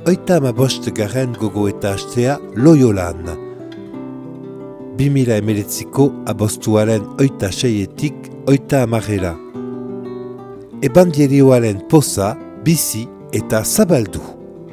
35. gogoeta hastea Loiolan. 2019ko aboztuaren 26etik 30. Ebangelioaren poza, bizi eta zabaldu.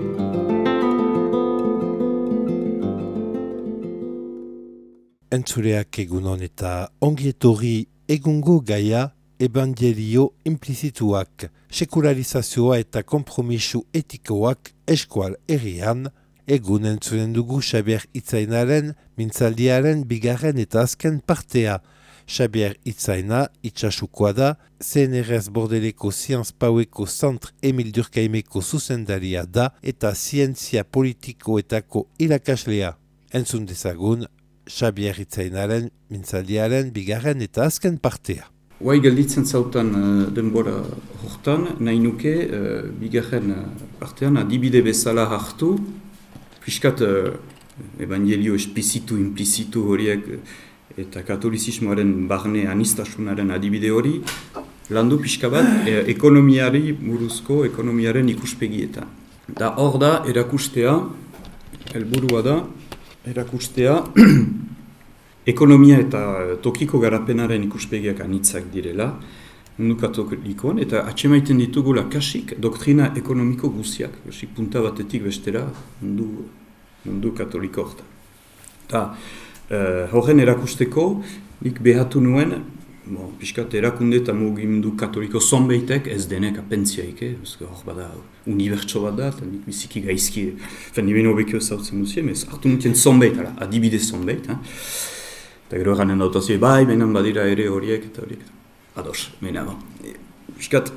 Entzuleak egunon eta ongietorri egungo gaia ebangelio implizituak, sekularizazioa eta kompromisu etikoak eskual herrian, egun entzulen dugu Xabier Itzainaren mintzaldiaren bigarren eta azken partea. Xabier Itzaina itxasukoa da, CNRS Bordeleko Sciences Paueko Centre Emil Durkheimeko zuzendaria da eta zientzia politikoetako irakaslea. Entzun dezagun Xabier Itzainaren mintzaldiaren bigarren eta azken partea. Guai gelditzen zautan denbora hortan, nahi nuke bigarren partean adibide bezala hartu, piskat evangelio esplizitu, implizitu horiek eta katolizismoaren barne anistasunaren adibide hori, landu pixka bat ekonomiari buruzko ekonomiaren ikuspegietan. Da hor da erakustea, helburua da, erakustea ekonomia eta tokiko garapenaren ikuspegiak anitzak direla, mundu katolikoan, eta atxemaiten ditugula kasik doktrina ekonomiko guziak, kasik punta batetik bestera mundu katoliko hortan. Eta horren erakusteko, nik behatu nuen, piskat erakunde eta mugimendu katoliko zonbeitek ez denek apentziaik, hor bada unibertso bat da, eta nik biziki gaizki, nibeno bekio zautzen duzien, ez hartu nukien zonbeit, adibide zonbeit, eta gero eganen dautazio, bai, benan badira ere horiek eta horiek. Ados, mena, piskat,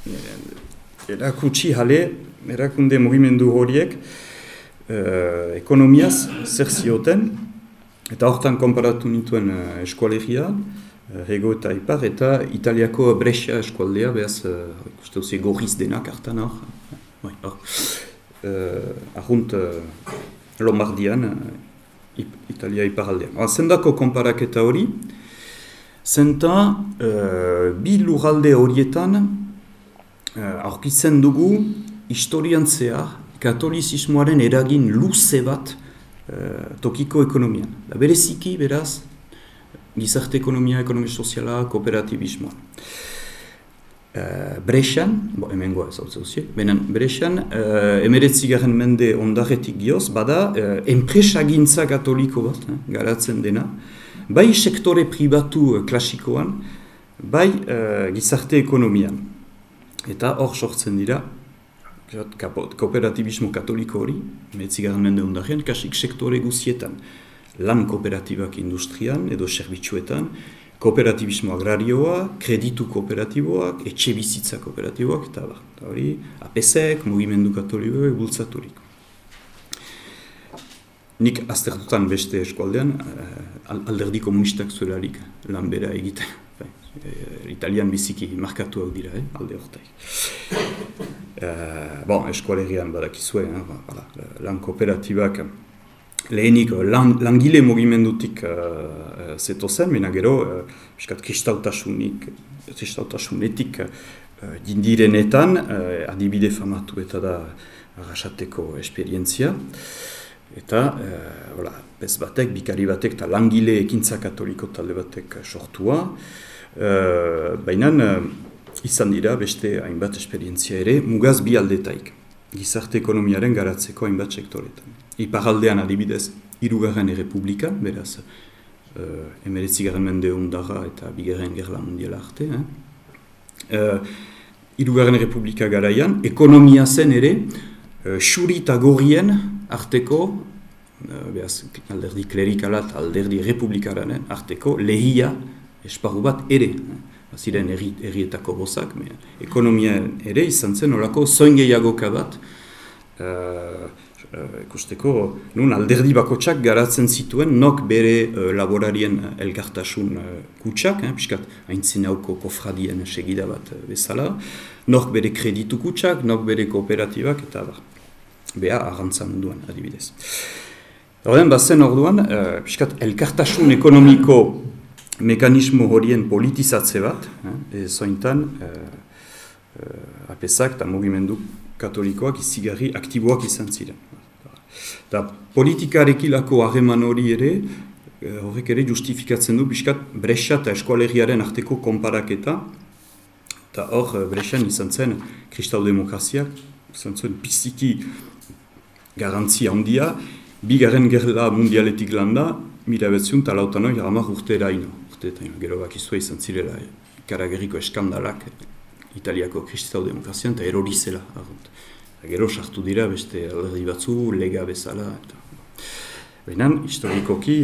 erakutsi jale, erakunde mugimendu horiek, ekonomiaz zer zioten, eta hortan konparatu nituen eskualegia, Rego eta Ipar, eta Italiako Brescia eskualdea, behaz, ikuste duzi gorriz denak hartan hor, ahunt Lombardian, Italia iparaldean. Zendako konparaketa hori, zenta bi lurralde horietan aurkitzen dugu historian zehar katolizismoaren eragin luze bat tokiko ekonomian. Da bereziki, beraz, gizarte ekonomia, ekonomia soziala, kooperatibismoa. Brescian, hemen goa ez hau zeuzie, Brescian, 19. mende ondaretik gioz, bada, enpresagintza katoliko bat, garatzen dena, bai sektore pribatu klasikoan, bai gizarte ekonomian. Eta hor sortzen dira, kooperatibismo katoliko hori, 19. mende ondarean, kasik sektore guzietan, lan kooperatibak industrian edo serbitzuetan, kooperatibismo agrarioa, kreditu kooperatiboak, etxe bizitza kooperatiboak, eta hori, APSek, mugimendu katolikoak bultzaturik. Nik aztertutan beste eskualdean, alderdi komunistak zuelarik lan bera egiten. Italian biziki markatuak dira, alde hortaik. Eskualerian badakizue, lan kooperatibak, lehenik langile mugimendutik zetozen, mena gero, kristautasunetik dindirenetan, adibide famatu eta da arrasateko esperientzia. Eta, bez batek, bikari batek, eta langile ekintza katoliko talde batek sortua. Baina, izan dira beste hainbat esperientzia ere, mugaz bi aldetaik, gizarte ekonomiaren garatzeko hainbat sektoretan. Iparaldean adibidez, 3. Errepublika, beraz, 19. mende ondara eta 2. Gerla Mundiala arte. 3. Errepublika garaian, ekonomia zen ere, xuri eta gorrien arteko, beraz, alderdi klerikala eta alderdi republikararen arteko, lehia esparru bat ere. Ziren herrietako bozak, ekonomia ere izan zen olako zoin gehiagoka bat, ikusteko, nun alderdi bakotsak garatzen zituen, nok bere laborarien elkartasun kutsak, piskat haintzinauko kofradien segida bat bezala, nok bere kreditu kutsak, nok bere kooperatibak, eta beha arrantza munduan adibidez. Horren, bazen orduan, piskat elkartasun ekonomiko mekanismo horien politizatze bat, zointan, APSak eta mugimendu katolikoak izigarri aktiboak izan ziren. Eta politikarekilako harreman hori ere, horrek ere justifikatzen du pixkat Brescia eta eskoalegiaren arteko konparaketa, eta hor Brescian izan zen kristau-demokraziak, izan zen biziki garantzia handia, bigarren gerla mundialetik landa, 1908 hamar urteeraino. Gero bakizua izan zirela ikaragerriko eskandalak Italiako kristau-demokrazian eta erori zela. Gero sartu dira beste alderdi batzu, lega bezala. Baina, historikoki,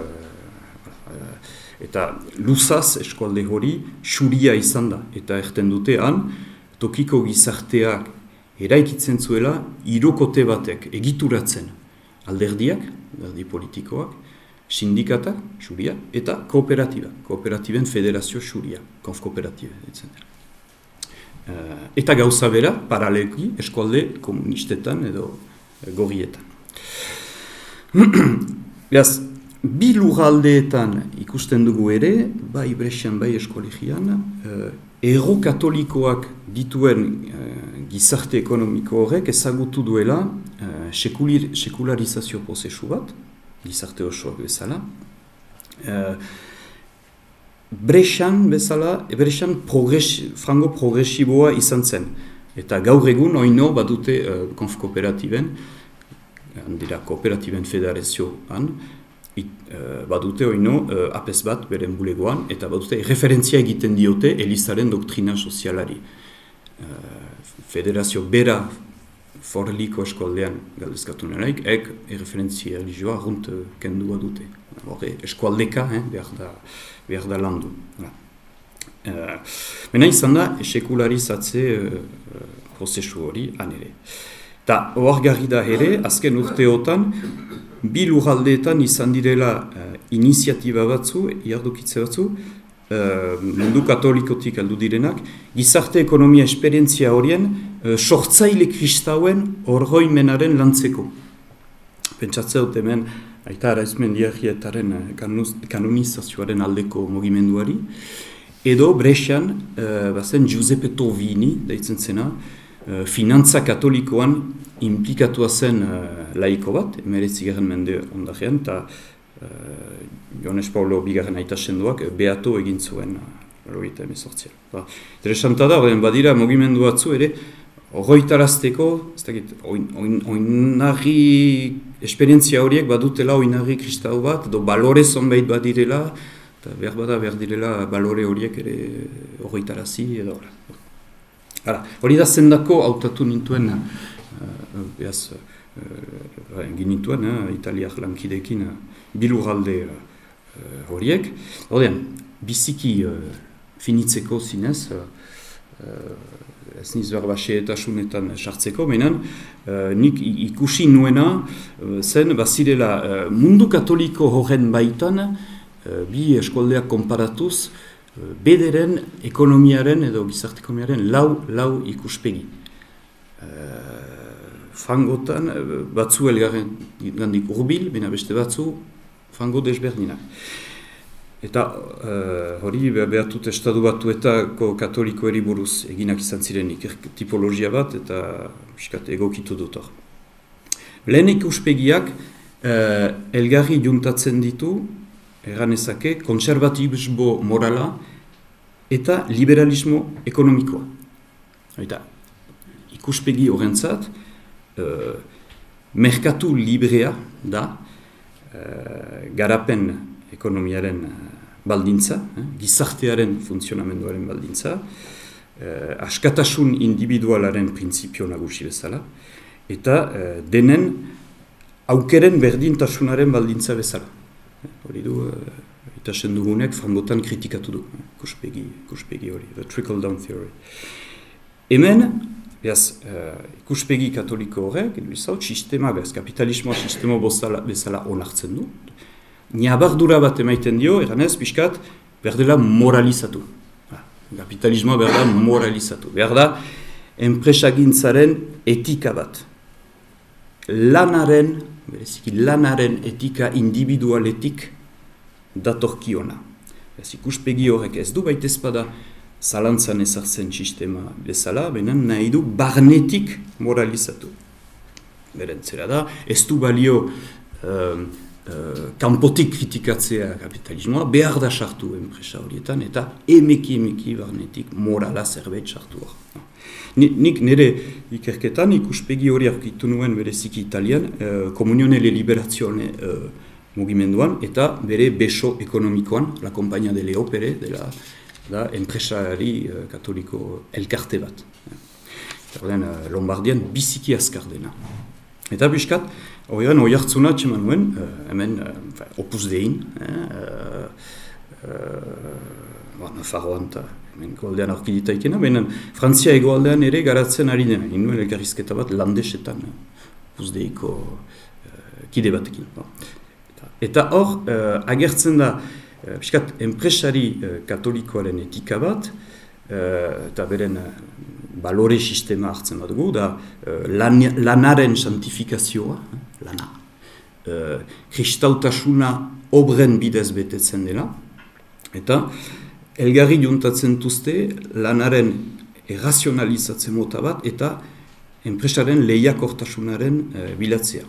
eta luzaz eskualde hori xuria izan da. Eta erten dutean, tokiko gizarteak eraikitzen zuela, hirukote batek egituratzen alderdiak, alderdi politikoak, sindikata, xuria, eta kooperatiba, kooperatiben federazio xuria, konfkooperatiba, etc. Eta gauza bera, paralelki, eskualde komunistetan edo gorrietan. Beraz, bi lurraldeetan ikusten dugu ere, bai Brescian, bai eskolegian, erro katolikoak dituen gizarte ekonomiko horrek ezagutu duela sekularizazio prozesu bat, gizarte osoak bezala. Brescian bezala, Brescian frango progresiboa izan zen. Eta gaur egun oino badute konfkooperatiben, dira kooperatiben federazioan, badute oino apes bat beren bulegoan, eta badute referentzia egiten diote Elizaren doktrina sozialari. Federazio bera Forliko eskualdean galdezkatu nelaik, referentzia religioa arrunt kendua dute. Eskualdeka behar da landu. Mena izan da, sekularizatze prozesu hori anere. Eta oargarri da ere, azken urteotan, bi lurraldeetan izan direla iniziatiba batzu, iardokitze batzu, mundu katolikotik aldu direnak, gizarte ekonomia esperientzia horien sortzaile kristauen orgoimenaren lantzeko. Pentsatzea dut hemen, Aita Arizmendiarrietaren kanonizazioaren aldeko mugimenduari, edo Brescian, bazen Giuseppe Tovini, daitzen zena, finantza katolikoan implikatua zen laiko bat, 19. mende ondarean, eta Johannes Paulo bigarren aitasenduak beato egin zuen Loita emezortzian. Interesanta da, badira mugimendu batzu ere, horroitarazteko, oinarri esperientzia horiek badutela oinarri kristau bat, edo balore zonbait badirela, eta behar direla balore horiek ere horroitarazi edo. Hori da zendako hautatu nintuen, ginituen, italiak lankidekin, bilurralde horiek. Hordean, biziki finitzeko zinez, ez niz berba xeetasunetan sartzeko, menan, nik ikusi nuena zen, bazirela mundu katoliko horren baitan, bi eskoldeak konparatuz, bederen ekonomiaren edo gizarte ekonomiaren lau ikuspegi. Frangotan, batzu elgarren gandik urbil, baina beste batzu, frango desberdinak. Eta hori behatut estadu batuetako katolikoeri buruz eginak izan ziren tipologia bat, eta piskat egokitu dut hor. Lehen ikuspegiak elgarri juntatzen ditu, erranezake, konservatibismo morala eta liberalismo ekonomikoa. Eta ikuspegi horrentzat, merkatu librea da, garapen ekonomiaren baldintza, gizartearen funtzionamenduaren baldintza, askatasun individualaren printzipio nagusi bezala, eta denen aukeren berdintasunaren baldintza bezala. Hori du, itasen dugunek frangotan kritikatu du, ikuspegi hori, the trickle-down theory. Hemen, ikuspegi katoliko horrek, sistema, kapitalismoa sistema bezala onartzen du. Niabardura bat emaiten dio, eranez, pixkat, berdela moralizatu. Kapitalismoa berda moralizatu. Berda, enpresagintzaren etika bat. Lanaren etika individualetik datorkiona. Ikuspegi horrek ez du baitezpada zalantzan ezartzen sistema bezala, baina nahi du barnetik moralizatu. Berentzera da, ez du balio kanpotik kritikatzea kapitalismoa, behar da sartu enpresa horietan, eta emeki barnetik morala zerbait sartu hor. Nik nire ikerketan ikuspegi hori aurkitu nuen bereziki italian, Comunione e Liberazione mugimenduan, eta bere beso ekonomikoan, la Compagnia delle Opere, da enpresari katoliko elkarte bat. Lombardian biziki azkar dena. Eta biskat, horrean oihartzuna txeman nuen, hemen Opus Dein, Nafarroan eta hemen goaldean aurkidita ikena, baina Frantzia egoaldean ere garatzen ari dena, nuen elkarrizketa bat landesetan Opus Deiko kide batekin. Eta hor, agertzen da, biskat, enpresari katolikoaren etika bat, eta beren balore sistema hartzen bat dugu, da lanaren santifikazioa, lana, kristautasuna obren bidez betetzen dela, eta elgarri juntatzen duzte lanaren errazionalizatzen mota bat, eta enpresaren lehiakortasunaren bilatzea.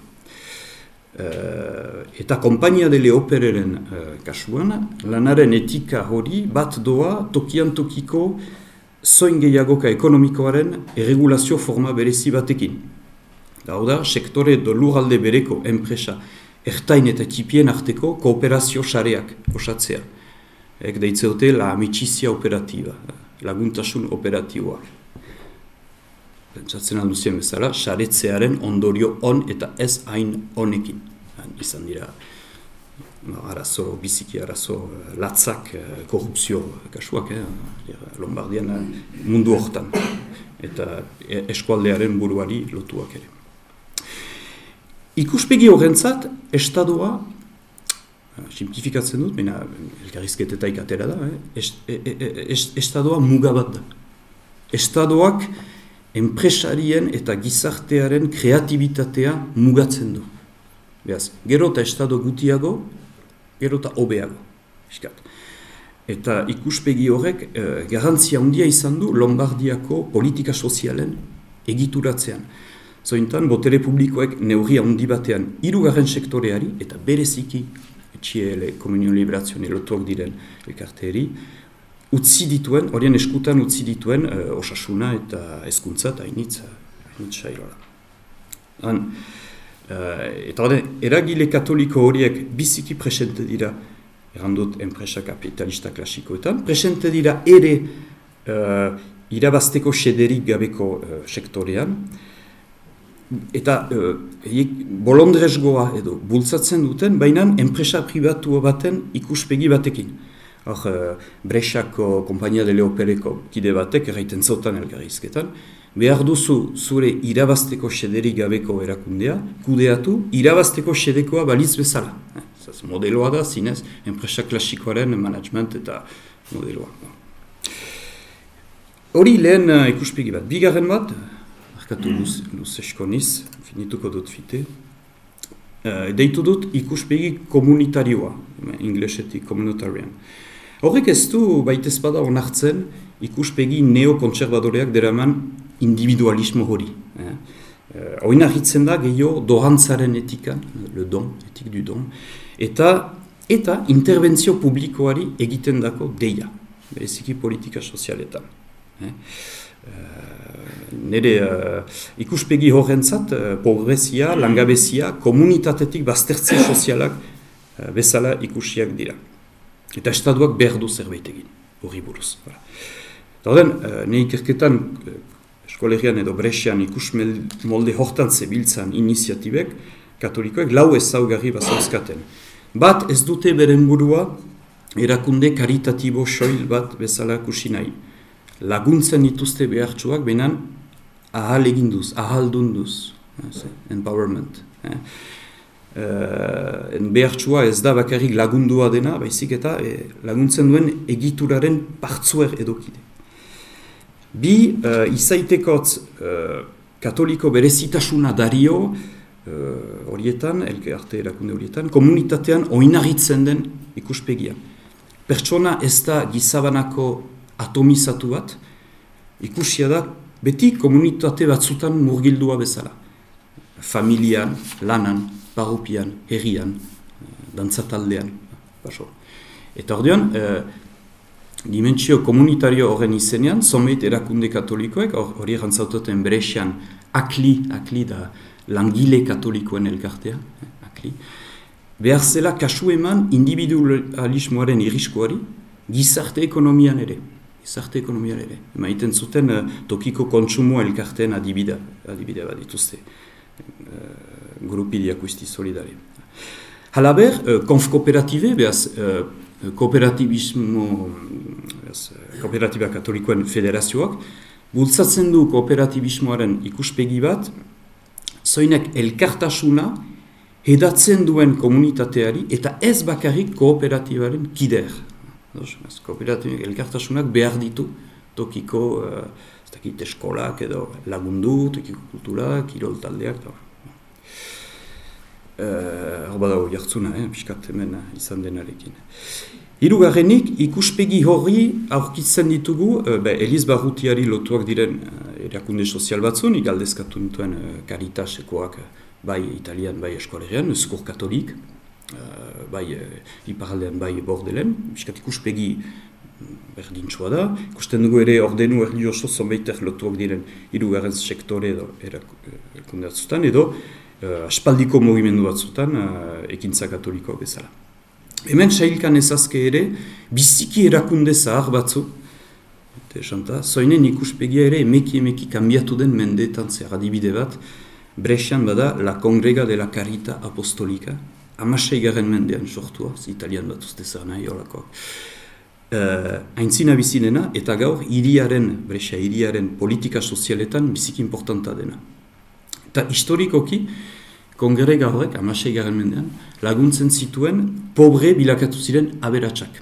Eta Compagnia delle Opereren kasuan, lanaren etika hori bat doa tokian tokiko zoin gehiagoka ekonomikoaren erregulazio forma berezi batekin. Da, sektore edo lurralde bereko enpresa ertain eta txipien arteko kooperazio sareak osatzea. Deitze dute la amicizia operatiba, laguntasun operatiboa. Pentsatzen alduzien bezala, saretzearen ondorio on eta ez hain honekin. Izan dira arazo, biziki arazo latzak, korrupzio kasuak, Lombardian mundu hortan, eta eskualdearen buruari lotuak ere. Ikuspegi horrentzat, estadua, simplifikatzen dut, baina elkarrizketetaik atera da, estadua mugabat da. Estadoak enpresarien eta gizartearen kreatibitatea mugatzen du. Beaz, gero eta estado gutiago, gero eta hobeago. Eta ikuspegi horrek garantzia handia izan du Lombardiako politika sozialen egituratzean. Zointan, botere publikoek neurria handi batean hirugarren sektoreari, eta bereziki, etxiele, Comunione e Liberazione lotuak diren elkarteeri, utzi dituen, horien eskutan utzi dituen osasuna eta hezkuntza eta hainitz sailola. Eta eragile katoliko horiek biziki presente dira, errandut enpresa kapitalista klasikoetan, presente dira ere irabazteko xederik gabeko sektorean, eta bolondrezgoa edo bultzatzen duten, baina enpresa pribatu baten ikuspegi batekin. Bresciako Compagnia delle Opereko kide batek erraiten zautan elgarrizketan, behar duzu zure irabazteko xederik gabeko erakundea, kudeatu, irabazteko xedekoa balitz bezala. Modeloa da, zinez, enpresa klasikoaren management eta modeloa. Hori lehen ikuspegi bat. Bigarren bat, arkatu luzesko niz, finituko dut fite, deitu dut ikuspegi komunitarioa, inglesetik communitarian. Horrek ez du baitezpada onartzen ikuspegi neokontserbadoreak deraman individualismo hori. Oinarritzen da gehiago dohantzaren etikan, le don, etik du don, eta interbentzio publikoari egiten dako deia, bereziki politika sozialetan. Nire ikuspegi horrentzat, pobrezia, langabezia, komunitatetik baztertze sozialak bezala ikusiak dira. Eta estatuak behar du zerbait egin, hori buruz. Dauden, nire ikerketan eskolegian edo Brescian ikusmolde hortan zebiltzan iniziatibek, katolikoek lau ezaugarri bazauzkaten. Bat ez dute beren burua erakunde karitatibo soil bat bezala kusi nahi. Laguntzen dituzte behartsuak, benan ahal eginduz, ahaldunduz, empowerment. Behartsua ez da bakarrik lagundua dena, baizik eta laguntzen duen egituraren partzuer edokide. Bi, izaitekotz katoliko berezitasuna dario horietan, elkarte erakunde horietan, komunitatean oinarritzen den ikuspegia. Pertsona ez da gizabanako atomizatu bat, ikusia da beti komunitate batzutan murgildua bezala. Familian, lanan, parropian, herrian, dantzataldean. Eta ordean, dimentsio komunitario horren izenean, zonbait erakunde katolikoek, hori erantzautaten Brexian, akli da langile katolikoen elkartea, akli, behar zela kasu eman individualismoaren irriskoari, gizarte ekonomian ere. Maiten zuten tokiko kontsumo elkarteen adibidea bat dituzte. Grupi diakusti solidari. Halaber, konf-kooperatibe, behaz, kooperatiba katolikoen federazioak, bultzatzen du kooperatibismoaren ikuspegi bat, zoinek elkartasuna hedatzen duen komunitateari eta ez bakarrik kooperatibaren kider. Kooperatibak elkartasunak behar ditu tokiko eskolak edo lagundu, tokiko kultura, kirol taldeak. Hor badago jartzuna, piskat hemen izan denarekin. Hirugarrenik, ikuspegi horri aurkitzen ditugu, Eliz Barrutiari lotuak diren erakunde sozial batzun, igaldezkatu nituen Caritasekoak, bai Italian, bai Eskualerean, Eskur Katolik, bai iparaldean, bai Bordelen, piskat ikuspegi berdintxoa da. Ikusten dugu ere ordenu erlioso zonbaiter lotuak diren hirugarren sektore edo erakunde batzutan, edo aspaldiko mugimendu batzutan ekintza katolikoa bezala. Hemen sailkan ezazke ere, biziki erakunde zahar batzu, zoinen ikuspegia ere emeki kanbiatu den mendeetan zer adibide bat, Brexian bada La Congrega de la Carita Apostolica, 16. mendean sortua, italian bat uste zer nahi holakoak. Aintzina bizinena, eta gaur Brescia hiriaren politika sozialetan biziki importanta dena. Eta historikoki, Congrega horrek, 16. mendean, laguntzen zituen pobre bilakatu ziren aberatsak.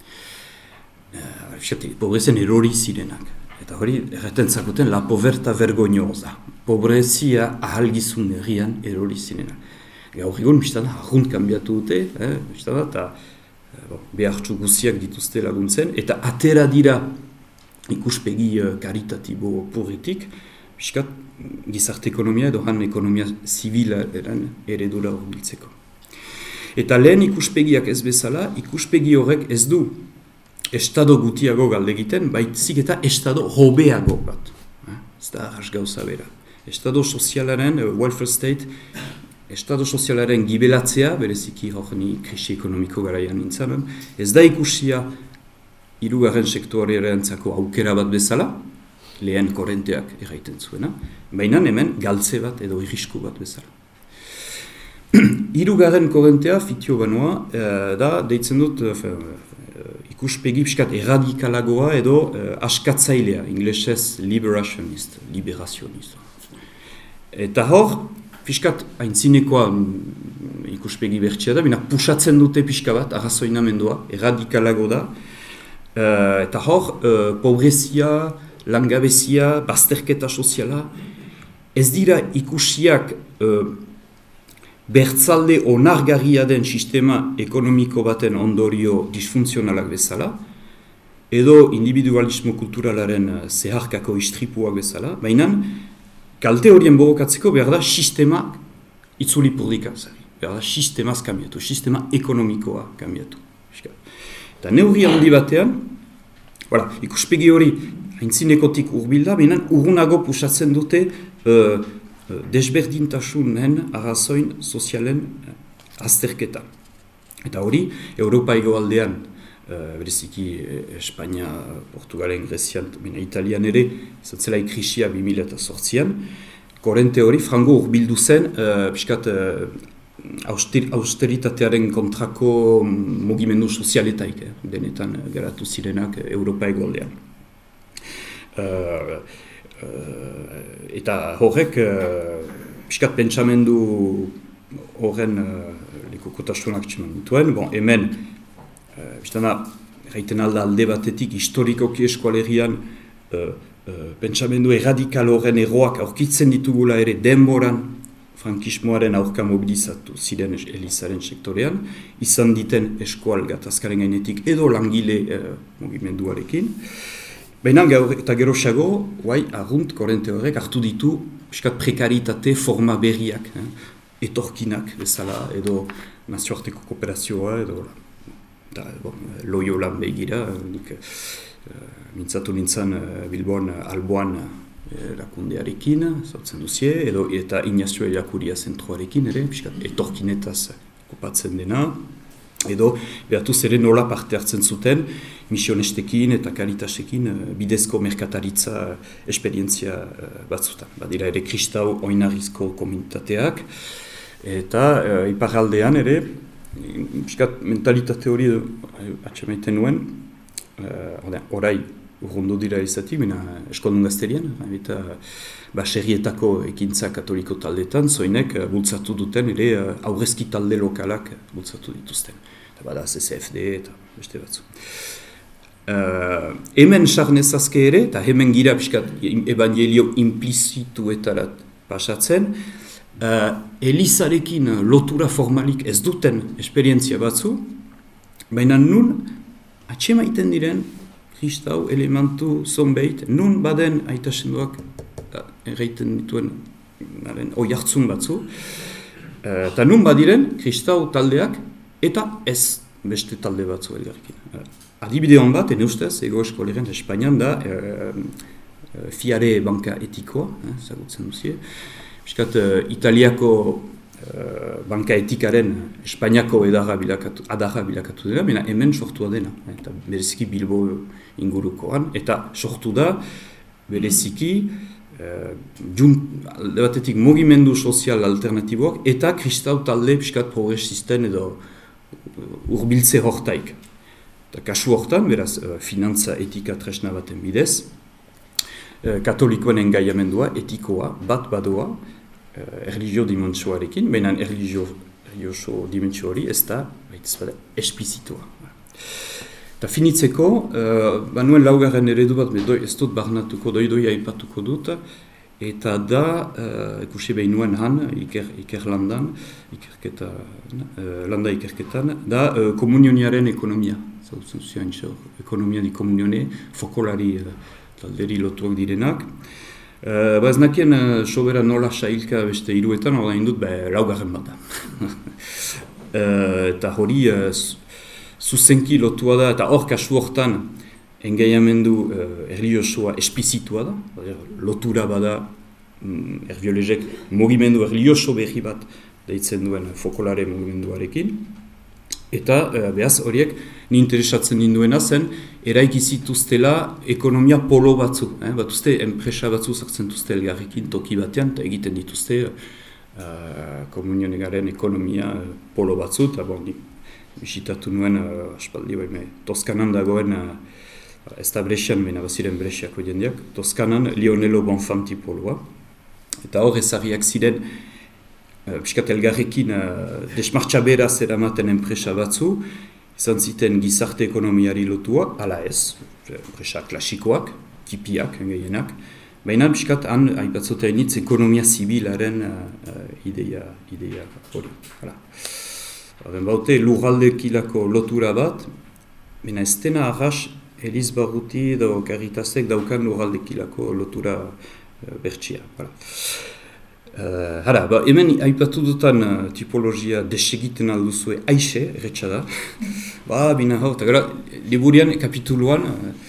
Pobrezen erori zirenak. Eta hori, erreten zakoten, la poverta vergognosa. Pobrezia ahalgizun herrian erori zirenak. Gaur egon, biztana, arrunt kanbiatu dute, eta behartxu guziak dituzte laguntzen, eta atera dira ikuspegi karitatibo purretik, bizkat, gizarte ekonomia edo han ekonomia zibilaren eredura horbiltzeko. Eta lehen ikuspegiak ez bezala, ikuspegi horrek ez du estado gutiago galdegiten, baitzik eta estado hobeago bat. Ez da arras gauza bera. Estado sozialaren, welfare state, estado sozialaren gibelatzea, bereziki horreni krisi ekonomiko garaian nintzanen, ez da ikusia hirugarren sektorearentzako aukera bat bezala, lehen korrenteak erraiten zuena, baina hemen galtze bat edo irrisku bat bezala. Hirugarren korrentea, fitio banoa, da, deitzen dut, ikuspegi pixkat erradikalagoa edo askatzailea, inglesez liberazionist. Eta hor, pixkat aintzinekoa ikuspegi bertxea da, bina pusatzen dute pixka bat, arrazoinamendua, erradikalago da, eta hor, pobrezia, langabezia, bazterketa soziala, ez dira ikusiak bertzalde onargarria den sistema ekonomiko baten ondorio disfuntzionalak bezala, edo individualismo kulturalaren zeharkako istripuak bezala, baina kalte horien borokatzeko behar da sistema itzuli purdika, behar da sistemaz kambiatu, sistema ekonomikoa kambiatu. Eta neurri handi batean, ikuspegi hori haintzinekotik urbilda, baina urrunago pusatzen dute desberdintasunen arrazoin sozialen azterketa. Eta hori, Europa hegoaldean, bereziki Espainia, Portugalen, Grezian, Italian ere, izatzelai krisia 2008an, korrente hori, frango urbildu zen, piskat austeritatearen kontrako mugimendu sozialetaik, denetan garatu zirenak Europa hegoaldean. Eta horrek piskat pentsamendu horren lekokotasunak txeman dituen. Hemen, gaiten alde batetik historikoki eskualerian pentsamendu erradikal horren erroak aurkitzen ditugula ere denboran frankismoaren aurka mobilizatu ziren elizaren sektorean, izan diten eskual gatazkaren gainetik edo langile mugimenduarekin. Baina eta geroxago, argunt korrente horrek hartu ditu piskat prekaritate forma berriak, etorkinak bezala, edo nazioarteko kooperazioa, edo Loyolan begira, nik mintzatu nintzen Bilbon Alboan erakundearekin, zautzen duzie, eta Ignazio Ellacuria zentroarekin ere, piskat etorkinetaz okupatzen dena, edo behatuz ere nola parte hartzen zuten misionestekin eta karitasekin bidezko merkataritza esperientzia batzutan. Badira ere kristau oinarrizko komunitateak, eta iparraldean ere, piskat mentalitate hori atxamaiten nuen, orai urrundu dira izatik, eskondun gazterian, eta baserrietako ekintza katoliko taldetan, zoinek bultzatu duten ere aurrezki talde lokalak bultzatu dituzten. Eta bada CCFD eta beste batzu. Hemen sarnezazke ere, eta hemen gira piskat evangelio implizituetarat pasatzen, Elizarekin lotura formalik ez duten esperientzia batzu, baina nun atxemaiten diren kristau elementu zonbeit, nun baden aitasenduak erraiten dituen oihartzun batzu, eta nun badiren kristau taldeak eta ez beste talde batzu elgarrekin. Adibide hon bat, ene ustez, ego eskoleren Espainian da fiare banka etikoa, zagutzen duzie, piskat Italiako banka etikaren Espainiako adarra bilakatu dena, baina hemen sortua dena, eta bereziki Bilbo ingurukoan, eta sortu da bereziki alde batetik mugimendu sozial alternatiboak eta kristau talde piskat progresisten edo urbiltze hortaik. Eta kasu hortan, beraz, finantza etika tresna baten bidez, katolikoen engaiamendua, etikoa, bat badoa, erlijio dimentsuarekin, baina erlijioso dimentsio hori ez da, esplizitoa. Eta finitzeko, banuen laugarren eredu bat, ez dut barnatuko, doi aipatuko dut, eta da, ikusi behinuen han, ikerlandan, landa ikerketan, da komunioniaren ekonomia. Zautzen zuen, ekonomia di komunione, fokolari talderi lotuak direnak. Ez nakien sobera nola sailka beste hiruetan, hori indut, laugarren bat da. Eta hori zuzenki lotua da, eta hor kasu hortan engaiamendu erliosoa esplizitua da, lotura bada erbiolezek mugimendu erlioso berri bat deitzen duen fokolare mugimenduarekin. Eta behaz horiek ni interesatzen ninduena zen, eraiki zituztela ekonomia polo batzu. Batuzte enpresa batzu zartzen duzte elgarrekin toki batean, eta egiten dituzte komunionegaren ekonomia polo batzu, eta ni bisitatu nuen aspaldi, Toskanan dagoen, ez da Brexian, mena baziren Brexiako jendeak, Toskanan Lionello Bonfanti poloa, eta hor ezarriak ziren piskat elgarrekin desmartxa beraz eramaten enpresa batzu, izan ziten gizarte ekonomiari lotua, ala ez, enpresa klasikoak, tipiak, gehienak, baina piskat han aipatzotea initz ekonomia zibilaren ideia hori. Horren baute lurraldekilako lotura bat, baina ez dena arras Eliz Barruti edo Caritasek daukan lurraldekilako lotura bertsia. Hemen aipatu dutan tipologia desegiten alduzue aixe, erretxa da. Bina hau, eta gara, liburian, kapituluan,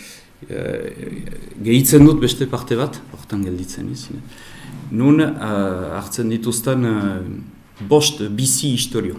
gehitzen dut beste parte bat, hortan gelditzen izan. Nun hartzen dituzten bost bizi historio.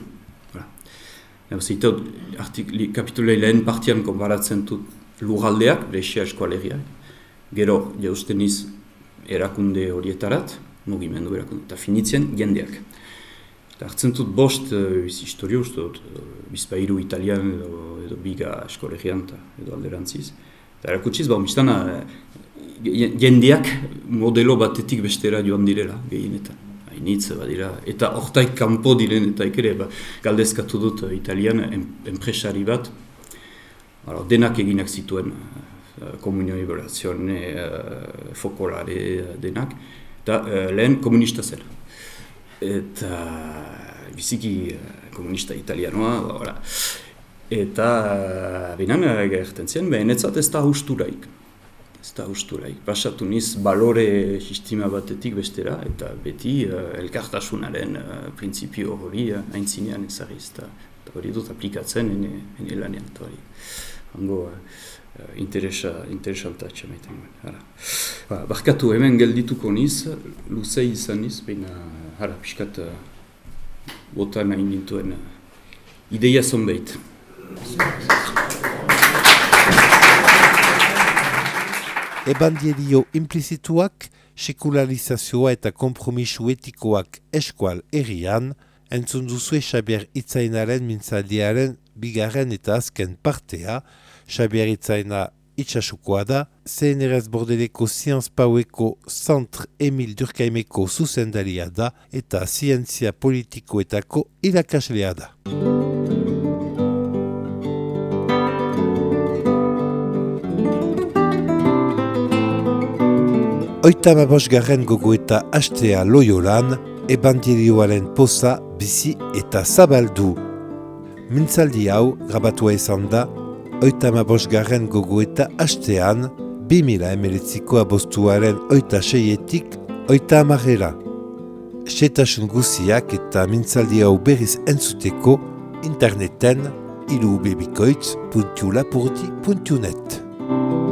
Kapitulei lehen partian konbaratzen dut lurraldeak, Brexia eskualeria. Gero, jausten iz erakunde horietarat, mugimendu erakunde, eta finitzen jendeak. Eta hartzen dut bost historio, bizpairu italian edo biga eskolegian edo alderantziz. Eta erakutsiz, biztana jendeak modelo batetik bestera joan direla, gehienetan. Hainitz badira, eta hortaik kanpo diren, eta ere galdezkatu dut italian enpresari bat, denak eginak zituen, komunio evaluazione, fokolare denak, eta lehen komunista zen. Eta biziki komunista italianoa, eta behinan gerten zen, behinetzat ez da hausturaik. ez da usturaik. Pasatu niz balore sistema batetik bestera, eta beti elkartasunaren printzipio hori aintzinean ezarriz. Eta hori dut aplikatzen ene lanean. Hango interesantatxe maiten guen. Barkatu hemen geldituko niz, luzei izan niz, baina pixkat bota nahi nintuen ideia zonbait. Ebangelio implizituak, sekulalizazioa eta konpromisu etikoak eskual herrian, entzun duzue Xabier Itzainaren mintzaldiaren bigarren eta azken partea. Xabier Itzaina itxasukoa da, CNRS Bordeleko Sciences Paueko Centre Emil Durkheimeko zuzendaria da eta zientzia politikoetako irakaslea da. Oitamabosgarren gogoeta hastea Loiolan, ebangelioaren poza, bizi eta zabaldu. Mintzaldi hau, grabatua izan da, Oitamabosgarren gogoeta hastean, 2019ko aboztuaren 26etik 30era. Xetasun guziak eta mintzaldi hau berriz entzuteko, interneten ilubebikoitz.lapurdi.net.